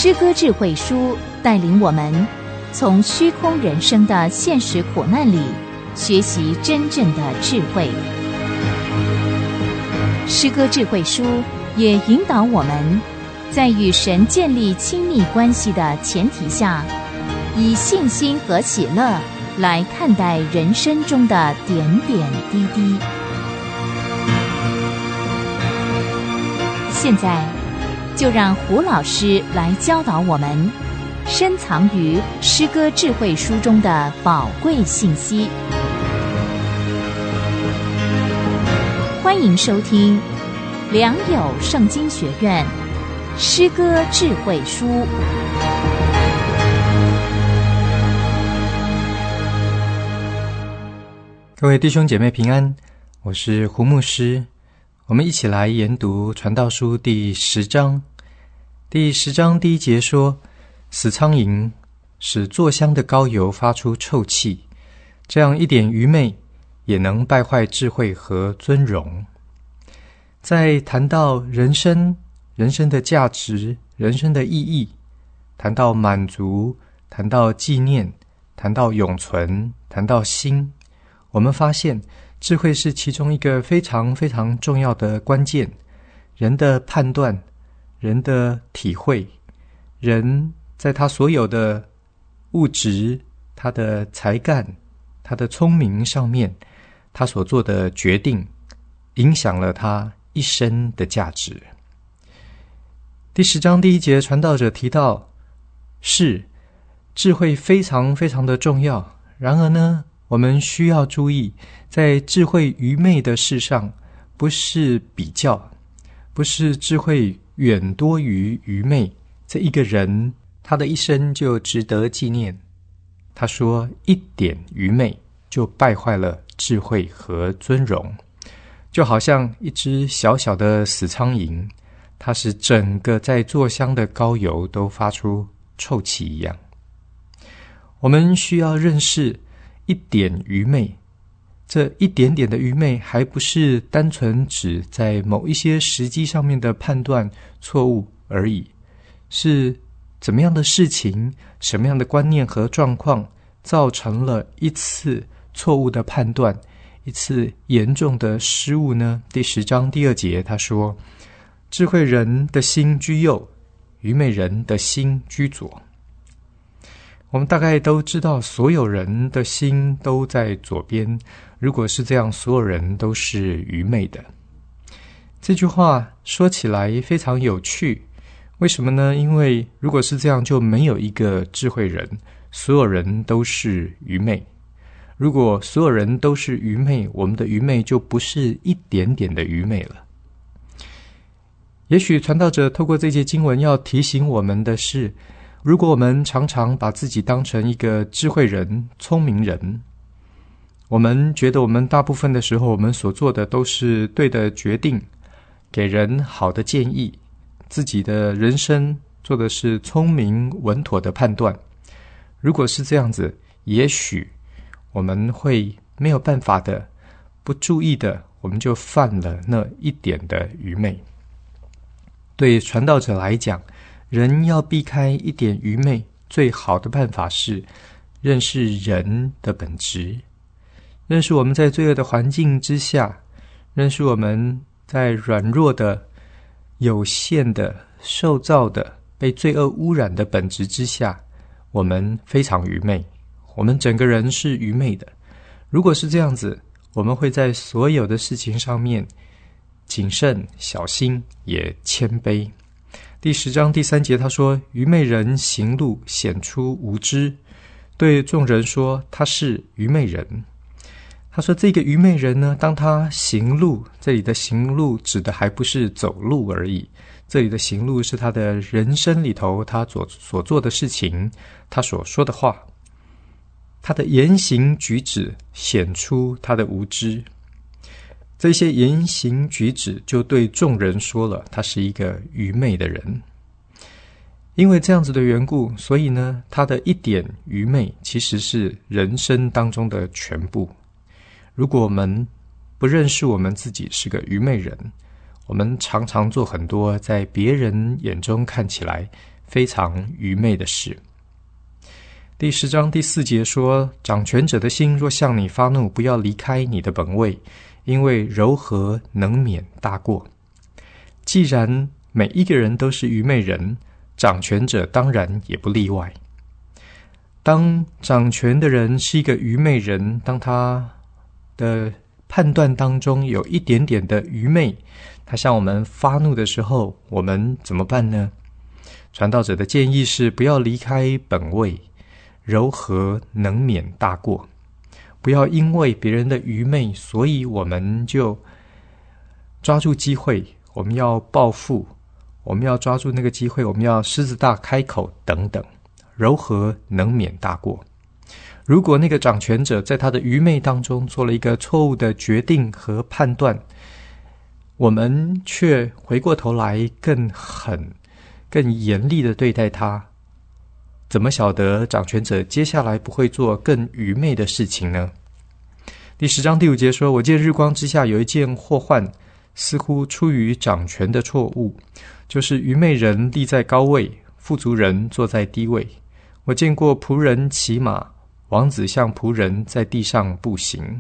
诗歌智慧书带领我们从虚空人生的现实苦难里学习真正的智慧。诗歌智慧书也引导我们在与神建立亲密关系的前提下，以信心和喜乐来看待人生中的点点滴滴。现在就让胡老师来教导我们深藏于诗歌智慧书中的宝贵信息。欢迎收听良友圣经学院诗歌智慧书。 各位弟兄姐妹平安，我是胡牧师。我们一起来研读传道书第10章。第10章第1节说，死苍蝇使做香的膏油发出臭气，这样一点愚昧也能败坏智慧和尊荣。在谈到人生的价值，人生的意义，谈到满足，谈到纪念，谈到永存，谈到心，我们发现智慧是其中一个非常非常重要的关键。人的判断，人的体会，人在他所有的物质，他的才干，他的聪明上面，他所做的决定，影响了他一生的价值。第10章第1节，传道者提到，是智慧非常非常的重要。然而呢，我们需要注意，在智慧愚昧的事上，不是比较，不是智慧远多于愚昧，这一个人他的一生就值得纪念。他说，一点愚昧就败坏了智慧和尊荣，就好像一只小小的死苍蝇，它使整个在做香的膏油都发出臭气一样。我们需要认识一点愚昧，这一点点的愚昧还不是单纯指在某一些时机上面的判断错误而已，是怎么样的事情，什么样的观念和状况造成了一次错误的判断，一次严重的失误呢？第10章第2节他说，智慧人的心居右，愚昧人的心居左。我们大概都知道，所有人的心都在左边，如果是这样，所有人都是愚昧的。这句话说起来非常有趣，为什么呢？因为如果是这样，就没有一个智慧人，所有人都是愚昧。如果所有人都是愚昧，我们的愚昧就不是一点点的愚昧了。也许传道者透过这节经文要提醒我们的是，如果我们常常把自己当成一个智慧人、聪明人，我们觉得我们大部分的时候，我们所做的都是对的决定，给人好的建议，自己的人生做的是聪明稳妥的判断。如果是这样子，也许我们会没有办法的，不注意的，我们就犯了那一点的愚昧。对传道者来讲，人要避开一点愚昧，最好的办法是认识人的本质，认识我们在罪恶的环境之下，认识我们在软弱的、有限的、受造的、被罪恶污染的本质之下，我们非常愚昧，我们整个人是愚昧的。如果是这样子，我们会在所有的事情上面谨慎小心，也谦卑。第10章第3节他说，愚昧人行路显出无知，对众人说他是愚昧人。他说这个愚昧人呢，当他行路，这里的行路指的还不是走路而已，这里的行路是他的人生里头，他所做的事情，他所说的话，他的言行举止显出他的无知。这些言行举止就对众人说了，他是一个愚昧的人。因为这样子的缘故，所以呢，他的一点愚昧其实是人生当中的全部。如果我们不认识我们自己是个愚昧人，我们常常做很多在别人眼中看起来非常愚昧的事。第10章第4节说，掌权者的心若向你发怒，不要离开你的本位，因为柔和能免大过。既然每一个人都是愚昧人，掌权者当然也不例外。当掌权的人是一个愚昧人，当他的判断当中有一点点的愚昧，他向我们发怒的时候，我们怎么办呢？传道者的建议是不要离开本位，柔和能免大过。不要因为别人的愚昧，所以我们就抓住机会，我们要报复，我们要抓住那个机会，我们要狮子大开口等等。柔和能免大过。如果那个掌权者在他的愚昧当中做了一个错误的决定和判断，我们却回过头来更狠、更严厉的对待他，怎么晓得掌权者接下来不会做更愚昧的事情呢？第10章第5节说，我见日光之下有一件祸患，似乎出于掌权的错误，就是愚昧人立在高位，富足人坐在低位。我见过仆人骑马，王子像仆人在地上步行。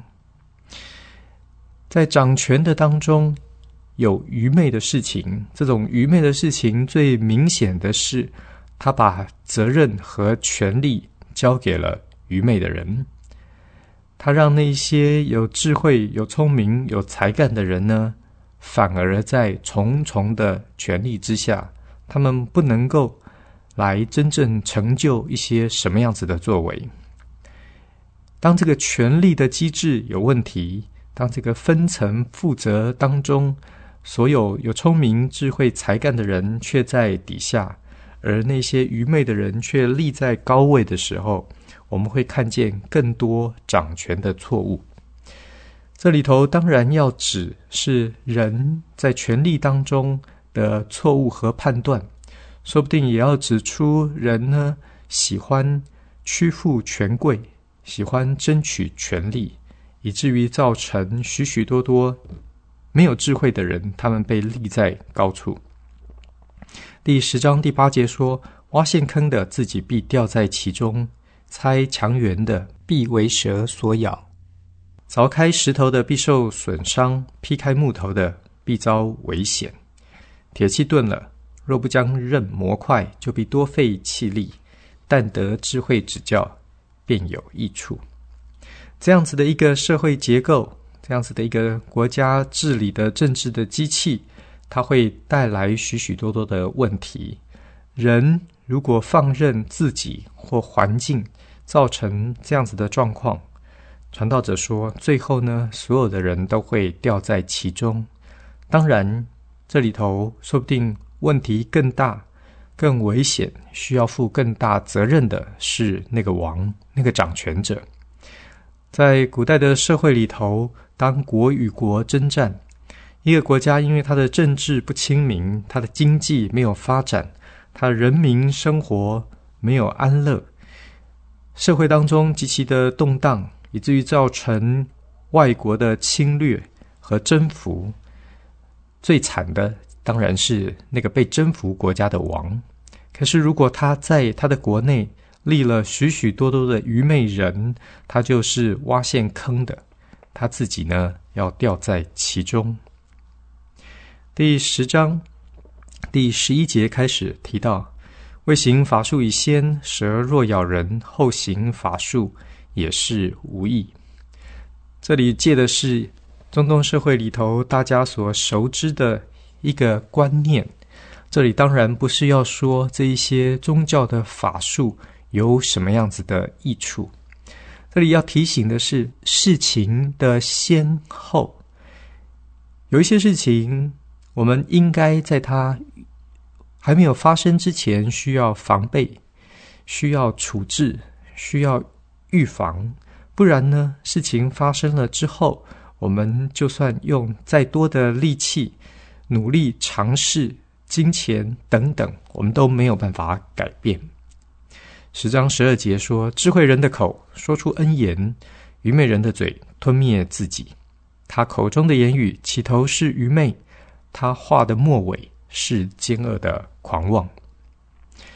在掌权的当中有愚昧的事情，这种愚昧的事情最明显的是，他把责任和权力交给了愚昧的人。他让那些有智慧、有聪明、有才干的人呢，反而在重重的权力之下，他们不能够来真正成就一些什么样子的作为。当这个权力的机制有问题，当这个分层负责当中，所有有聪明、智慧、才干的人却在底下，而那些愚昧的人却立在高位的时候，我们会看见更多掌权的错误。这里头当然要指是人在权力当中的错误和判断，说不定也要指出人呢喜欢屈服权贵，喜欢争取权力，以至于造成许许多多没有智慧的人，他们被立在高处。第10章第8节说，挖陷坑的自己必掉在其中，猜墙垣的必为蛇所咬，凿开石头的必受损伤，劈开木头的必遭危险。铁器钝了，若不将刃磨快，就必多费气力，但得智慧指教，便有益处。这样子的一个社会结构，这样子的一个国家治理的政治的机器，它会带来许许多多的问题。人如果放任自己或环境造成这样子的状况，传道者说，最后呢，所有的人都会掉在其中。当然，这里头说不定问题更大、更危险，需要负更大责任的是那个王、那个掌权者。在古代的社会里头，当国与国征战，一个国家因为它的政治不清明，它的经济没有发展，它的人民生活没有安乐，社会当中极其的动荡，以至于造成外国的侵略和征服。最惨的当然是那个被征服国家的王。可是如果他在他的国内立了许许多多的愚昧人，他就是挖陷坑的，他自己呢要掉在其中。第10章第11节开始提到，未行法术以先，蛇若咬人，后行法术也是无益。这里借的是中东社会里头大家所熟知的一个观念，这里当然不是要说这一些宗教的法术有什么样子的益处，这里要提醒的是事情的先后。有一些事情我们应该在它还没有发生之前需要防备，需要处置，需要预防，不然呢，事情发生了之后，我们就算用再多的力气、努力尝试、金钱等等，我们都没有办法改变。10章12节说，智慧人的口说出恩言，愚昧人的嘴吞灭自己。他口中的言语起头是愚昧，他话的末尾是奸恶的狂妄。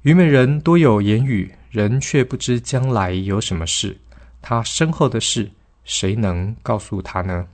愚昧人多有言语，人却不知将来有什么事，他身后的事，谁能告诉他呢？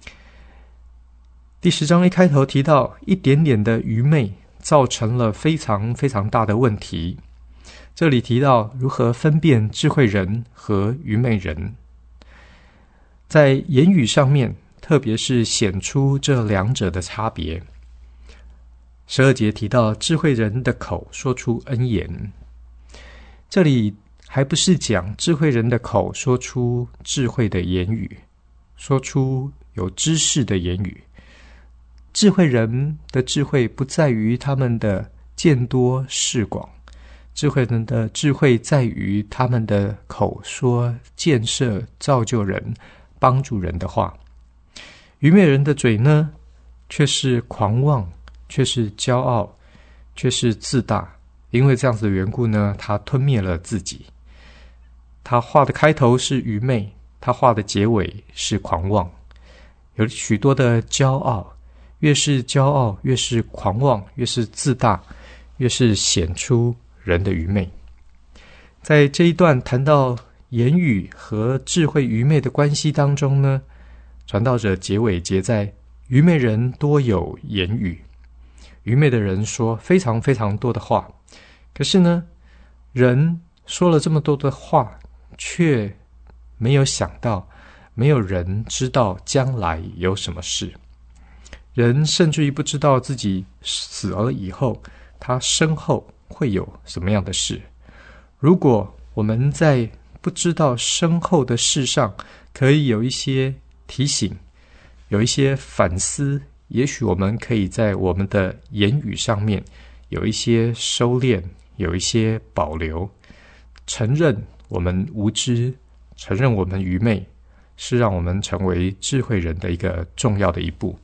第10章一开头提到，一点点的愚昧造成了非常非常大的问题。这里提到如何分辨智慧人和愚昧人，在言语上面，特别是显出这两者的差别。12节提到智慧人的口说出恩言，这里还不是讲智慧人的口说出智慧的言语，说出有知识的言语。智慧人的智慧不在于他们的见多识广，智慧人的智慧在于他们的口说建设、造就人、帮助人的话。愚昧人的嘴呢，却是狂妄，却是骄傲，却是自大。因为这样子的缘故呢，他吞灭了自己。他话的开头是愚昧，他话的结尾是狂妄，有许多的骄傲。越是骄傲，越是狂妄，越是自大，越是显出人的愚昧。在这一段谈到言语和智慧愚昧的关系当中呢，传道者结尾结在愚昧人多有言语。愚昧的人说非常非常多的话，可是呢，人说了这么多的话，却没有想到，没有人知道将来有什么事。人甚至于不知道自己死了以后，他身后会有什么样的事。如果我们在不知道身后的事上可以有一些提醒，有一些反思，也许我们可以在我们的言语上面有一些收敛，有一些保留，承认我们无知，承认我们愚昧，是让我们成为智慧人的一个重要的一步。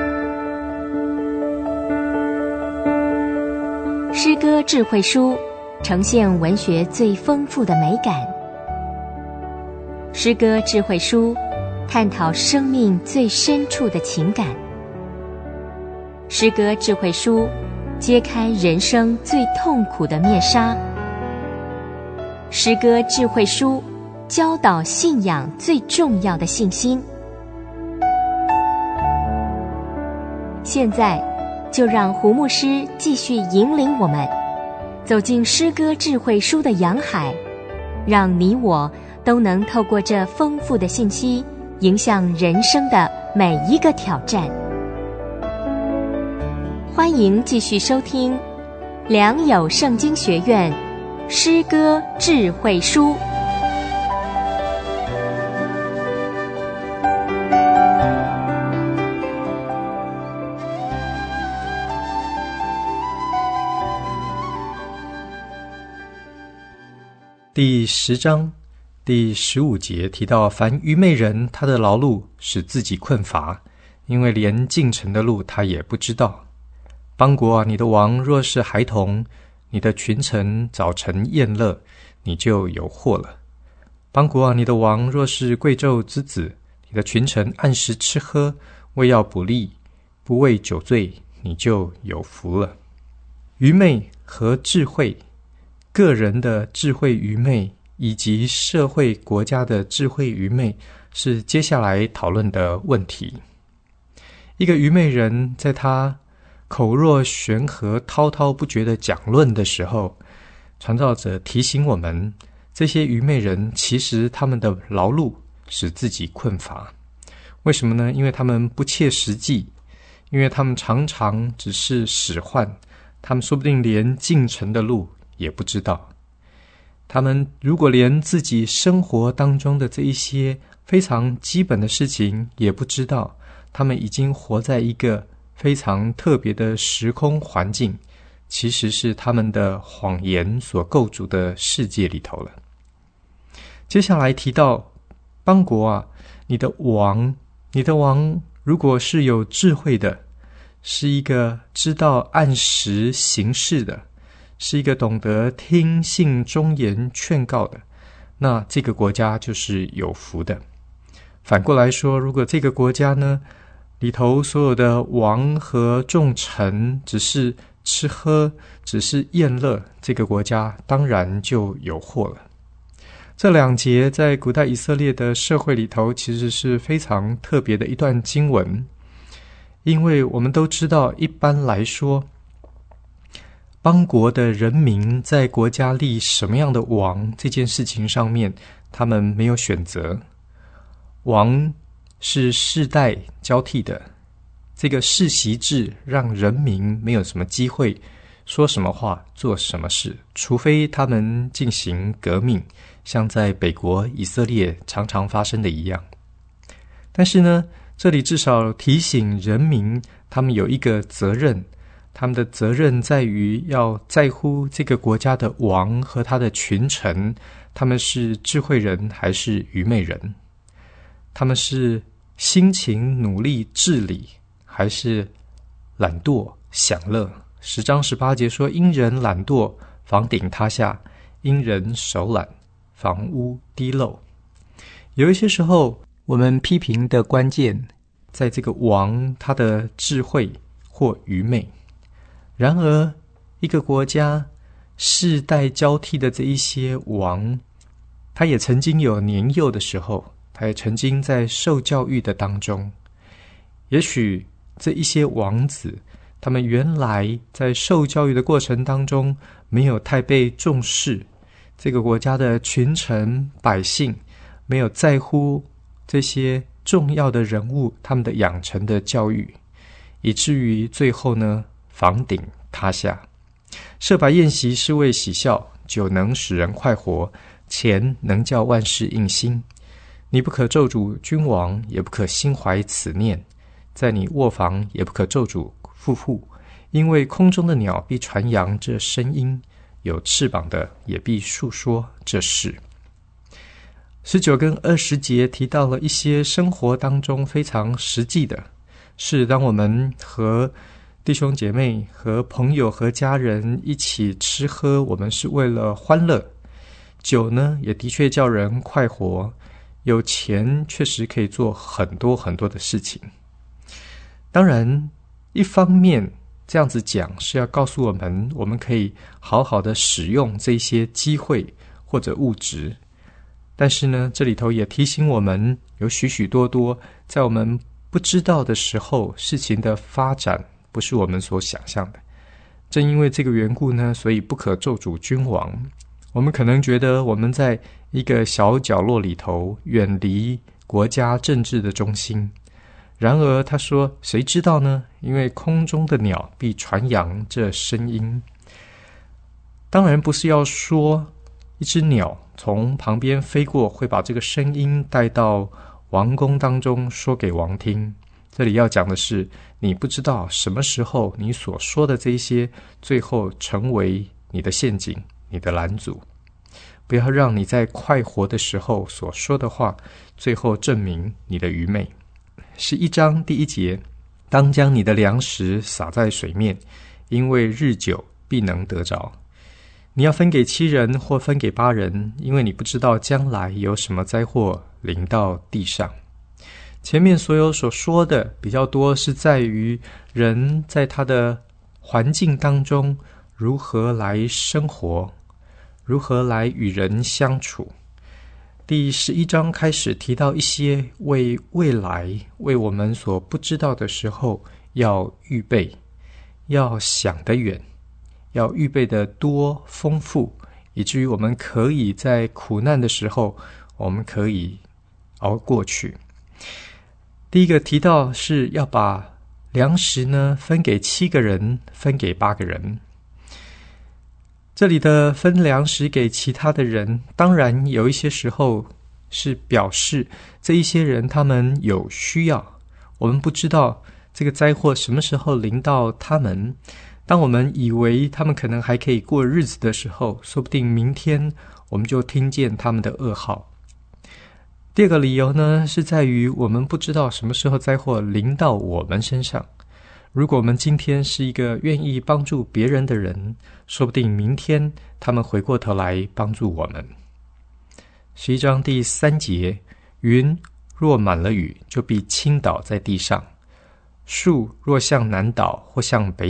诗歌智慧书呈现文学最丰富的美感。诗歌智慧书探讨生命最深处的情感。诗歌智慧书揭开人生最痛苦的面纱。诗歌智慧书教导信仰最重要的信心。现在就让胡牧师继续引领我们走进诗歌智慧书的洋海，让你我都能透过这丰富的信息，迎向人生的每一个挑战。欢迎继续收听良友圣经学院诗歌智慧书。 第10章第15节提到，凡愚昧人，他的劳碌使自己困乏，因为连进城的路他也不知道。邦国啊，你的王若是孩童，你的群臣早晨宴乐，你就有祸了。邦国啊，你的王若是贵胄之子，你的群臣按时吃喝，为要补力，不为酒醉，你就有福了。愚昧和智慧，个人的智慧愚昧以及社会国家的智慧愚昧，是接下来讨论的问题。一个愚昧人在他口若悬河、滔滔不绝的讲论的时候，传道者提醒我们，这些愚昧人其实他们的劳碌使自己困乏。为什么呢？因为他们不切实际，因为他们常常只是使唤，他们说不定连进城的路也不知道。他们如果连自己生活当中的这一些非常基本的事情也不知道，他们已经活在一个非常特别的时空环境，其实是他们的谎言所构筑的世界里头了。接下来提到邦国啊，你的王如果是有智慧的，是一个知道按时行事的，是一个懂得听信忠言劝告的，那这个国家就是有福的。反过来说，如果这个国家呢，里头所有的王和众臣只是吃喝只是宴乐，这个国家当然就有祸了。这2节在古代以色列的社会里头，其实是非常特别的一段经文，因为我们都知道，一般来说，邦国的人民在国家立什么样的王这件事情上面，他们没有选择。王是世代交替的，这个世袭制让人民没有什么机会说什么话做什么事，除非他们进行革命，像在北国以色列常常发生的一样。但是呢，这里至少提醒人民，他们有一个责任，他们的责任在于要在乎这个国家的王和他的群臣，他们是智慧人还是愚昧人，他们是辛勤努力治理还是懒惰享乐。10章18节说，因人懒惰，房顶塌下；因人手懒，房屋滴漏。有一些时候，我们批评的关键在这个王他的智慧或愚昧。然而一个国家世代交替的这一些王，他也曾经有年幼的时候，他也曾经在受教育的当中。也许这一些王子，他们原来在受教育的过程当中没有太被重视，这个国家的群臣百姓没有在乎这些重要的人物他们的养成的教育，以至于最后呢，房顶塌下。设摆宴席是为喜笑，酒能使人快活，钱能叫万事应心。你不可咒诅君王，也不可心怀此念，在你卧房也不可咒诅富户，因为空中的鸟必传扬这声音，有翅膀的也必述说这事。19跟20节提到了一些生活当中非常实际的，是当我们和弟兄姐妹和朋友和家人一起吃喝，我们是为了欢乐。酒呢，也的确叫人快活，有钱确实可以做很多很多的事情。当然一方面这样子讲是要告诉我们，我们可以好好的使用这些机会或者物质，但是呢，这里头也提醒我们，有许许多多在我们不知道的时候，事情的发展不是我们所想象的。正因为这个缘故呢，所以不可咒诅君王。我们可能觉得我们在一个小角落里头，远离国家政治的中心。然而他说，谁知道呢？因为空中的鸟必传扬这声音。当然不是要说一只鸟从旁边飞过会把这个声音带到王宫当中说给王听。这里要讲的是，你不知道什么时候你所说的这些最后成为你的陷阱，你的拦阻。不要让你在快活的时候所说的话最后证明你的愚昧。11章第1节，当将你的粮食撒在水面，因为日久必能得着。你要分给7人或分给8人，因为你不知道将来有什么灾祸临到地上。前面所有所说的比较多是在于人在他的环境当中如何来生活，如何来与人相处。第11章开始提到一些为未来，为我们所不知道的时候要预备，要想得远，要预备得多丰富，以至于我们可以在苦难的时候，我们可以熬过去。第一个提到是要把粮食呢分给7个人，分给8个人。这里的分粮食给其他的人，当然有一些时候是表示这一些人他们有需要，我们不知道这个灾祸什么时候临到他们。当我们以为他们可能还可以过日子的时候，说不定明天我们就听见他们的噩耗。第二个理由呢，是在于我们不知道什么时候灾祸临到我们身上。如果我们今天是一个愿意帮助别人的人，说不定明天他们回过头来帮助我们。11章第3节，云若满了雨，就必倾倒在地上；树若向南倒或向北倒，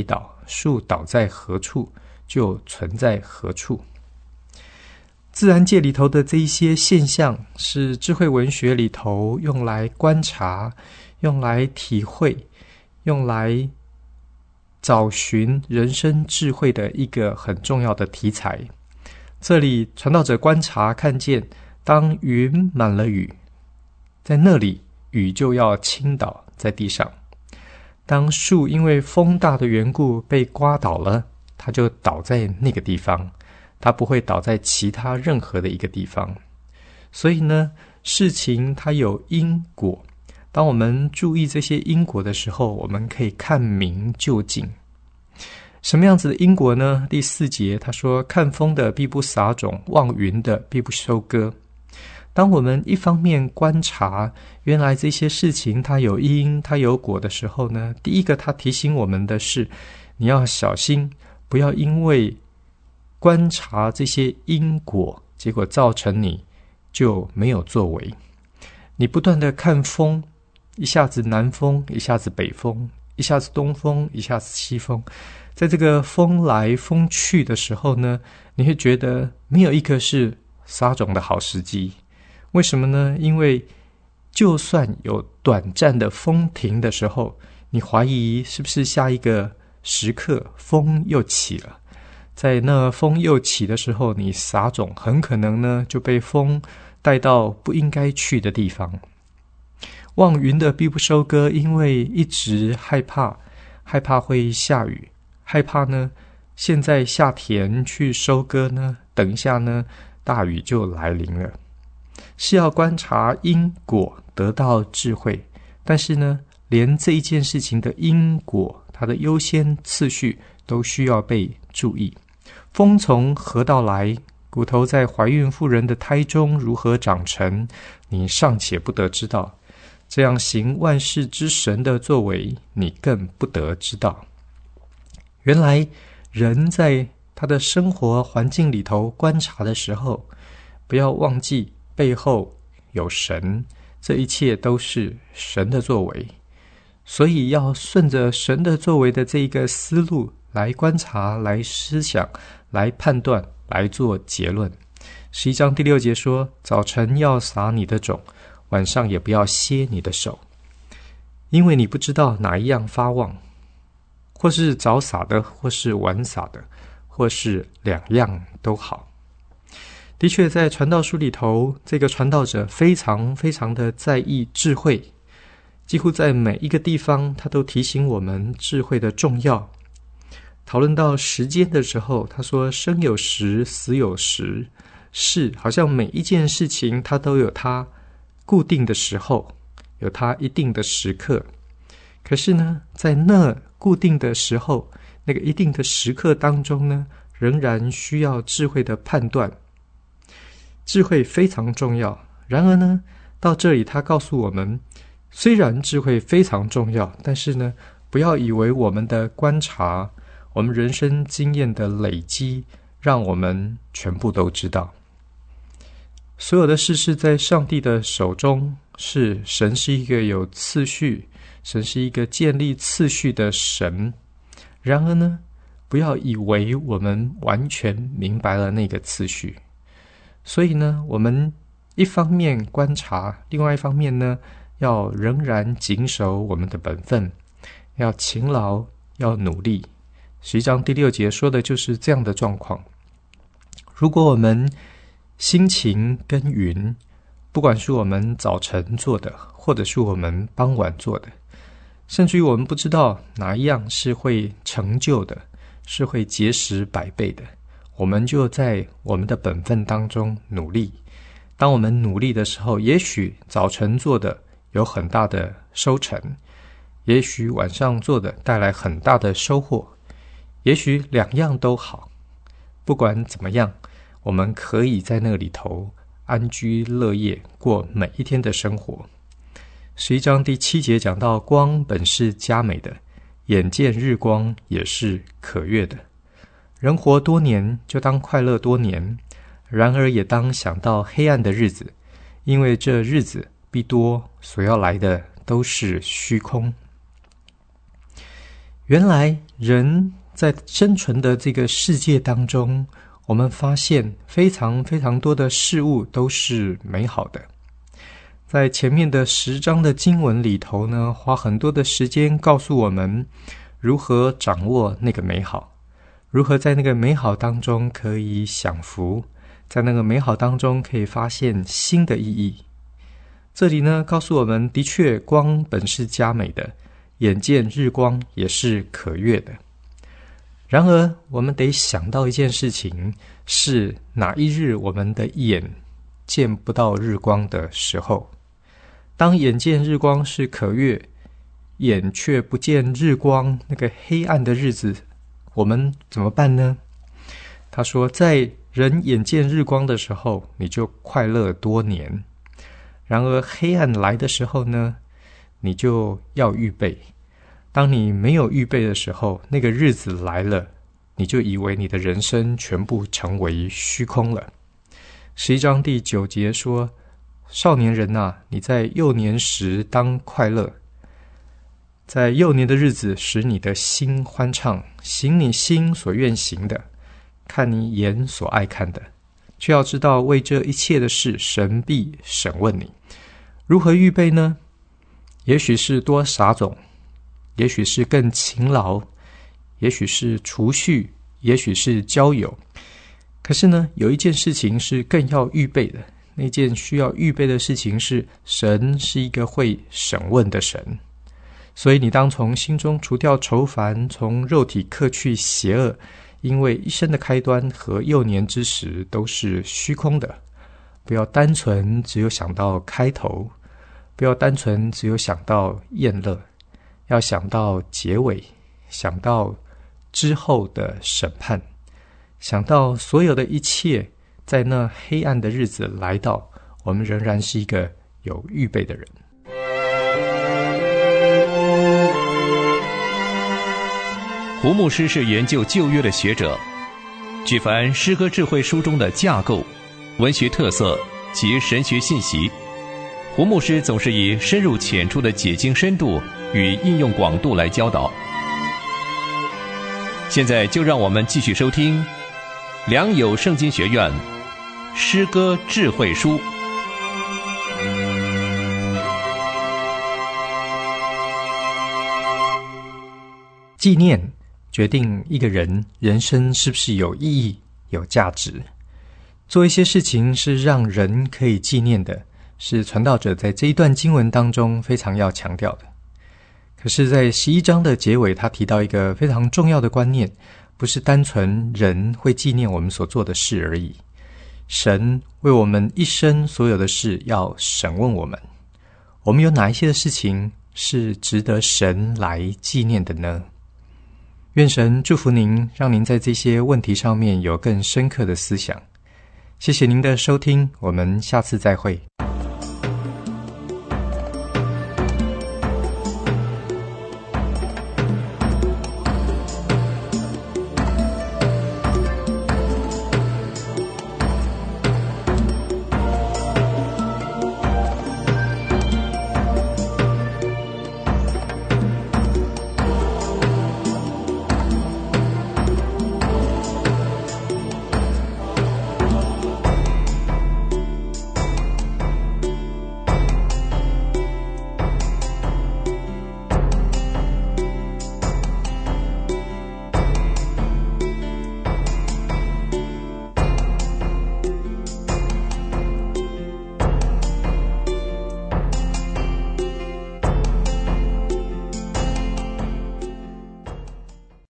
树倒在何处，就存在何处。自然界里头的这一些现象，是智慧文学里头用来观察、用来体会、用来找寻人生智慧的一个很重要的题材。这里传道者观察看见，当云满了雨，在那里雨就要倾倒在地上。当树因为风大的缘故被刮倒了，它就倒在那个地方，它不会倒在其他任何的一个地方。所以呢，事情它有因果，当我们注意这些因果的时候，我们可以看明究竟。什么样子的因果呢？第4节他说，看风的必不撒种，望云的必不收割。当我们一方面观察原来这些事情它有因它有果的时候呢，第一个他提醒我们的是，你要小心，不要因为观察这些因果，结果造成你就没有作为。你不断的看风，一下子南风，一下子北风，一下子东风，一下子西风，在这个风来风去的时候呢，你会觉得没有一个是撒种的好时机。为什么呢？因为就算有短暂的风停的时候，你怀疑是不是下一个时刻风又起了。在那风又起的时候，你撒种很可能呢就被风带到不应该去的地方。望云的必不收割，因为一直害怕会下雨，害怕呢现在下田去收割呢，等一下呢大雨就来临了。是要观察因果得到智慧，但是呢连这一件事情的因果它的优先次序都需要被注意。风从何到来，骨头在怀孕妇人的胎中如何长成，你尚且不得知道，这样行万事之神的作为，你更不得知道。原来人在他的生活环境里头观察的时候，不要忘记背后有神，这一切都是神的作为。所以要顺着神的作为的这一个思路来观察，来思想，来判断，来做结论。11章第6节说，早晨要撒你的种，晚上也不要歇你的手，因为你不知道哪一样发旺，或是早撒的，或是晚撒的，或是两样都好。的确在传道书里头，这个传道者非常非常的在意智慧，几乎在每一个地方他都提醒我们智慧的重要。讨论到时间的时候，他说生有时，死有时，是好像每一件事情它都有它固定的时候，有它一定的时刻。可是呢，在那固定的时候，那个一定的时刻当中呢，仍然需要智慧的判断。智慧非常重要，然而呢，到这里他告诉我们，虽然智慧非常重要，但是呢，不要以为我们的观察，我们人生经验的累积，让我们全部都知道。所有的事是在上帝的手中，是神是一个有次序，神是一个建立次序的神。然而呢，不要以为我们完全明白了那个次序。所以呢，我们一方面观察，另外一方面呢，要仍然谨守我们的本分，要勤劳，要努力。11章第6节说的就是这样的状况。如果我们辛勤耕耘，不管是我们早晨做的，或者是我们傍晚做的，甚至于我们不知道哪一样是会成就的，是会结实100倍的，我们就在我们的本分当中努力。当我们努力的时候，也许早晨做的有很大的收成，也许晚上做的带来很大的收获，也许两样都好。不管怎么样，我们可以在那里头安居乐业，过每一天的生活。11章第7节讲到，光本是佳美的，眼见日光也是可悦的。人活多年，就当快乐多年，然而也当想到黑暗的日子，因为这日子必多，所要来的都是虚空。原来人在生存的这个世界当中，我们发现非常非常多的事物都是美好的。在前面的10章的经文里头呢，花很多的时间告诉我们如何掌握那个美好，如何在那个美好当中可以享福，在那个美好当中可以发现新的意义。这里呢，告诉我们，的确光本是佳美的，眼见日光也是可悦的。然而我们得想到一件事情，是哪一日我们的眼见不到日光的时候。当眼见日光是可悦，眼却不见日光，那个黑暗的日子，我们怎么办呢？他说，在人眼见日光的时候，你就快乐多年。然而黑暗来的时候呢，你就要预备。当你没有预备的时候，那个日子来了，你就以为你的人生全部成为虚空了。11章第9节说，少年人啊，你在幼年时当快乐，在幼年的日子使你的心欢畅，行你心所愿行的，看你眼所爱看的，却要知道为这一切的事，神必审问你。如何预备呢？也许是多撒种，也许是更勤劳，也许是储蓄，也许是交友。可是呢，有一件事情是更要预备的，那件需要预备的事情是，神是一个会审问的神。所以你当从心中除掉愁烦，从肉体克去邪恶，因为一生的开端和幼年之时都是虚空的。不要单纯只有想到开头，不要单纯只有想到宴乐，要想到结尾，想到之后的审判，想到所有的一切，在那黑暗的日子来到，我们仍然是一个有预备的人。 胡牧师是研究旧约的学者，举凡诗歌智慧书中的架构、文学特色及神学信息，胡牧师总是以深入浅出的解经深度与应用广度来教导。现在就让我们继续收听良友圣经学院诗歌智慧书。 纪念决定一个人人生是不是有意义、有价值。做一些事情是让人可以纪念的，是传道者在这一段经文当中非常要强调的。可是在11章的结尾，他提到一个非常重要的观念，不是单纯人会纪念我们所做的事而已，神为我们一生所有的事要审问我们。我们有哪一些的事情是值得神来纪念的呢？愿神祝福您，让您在这些问题上面有更深刻的思想。谢谢您的收听，我们下次再会。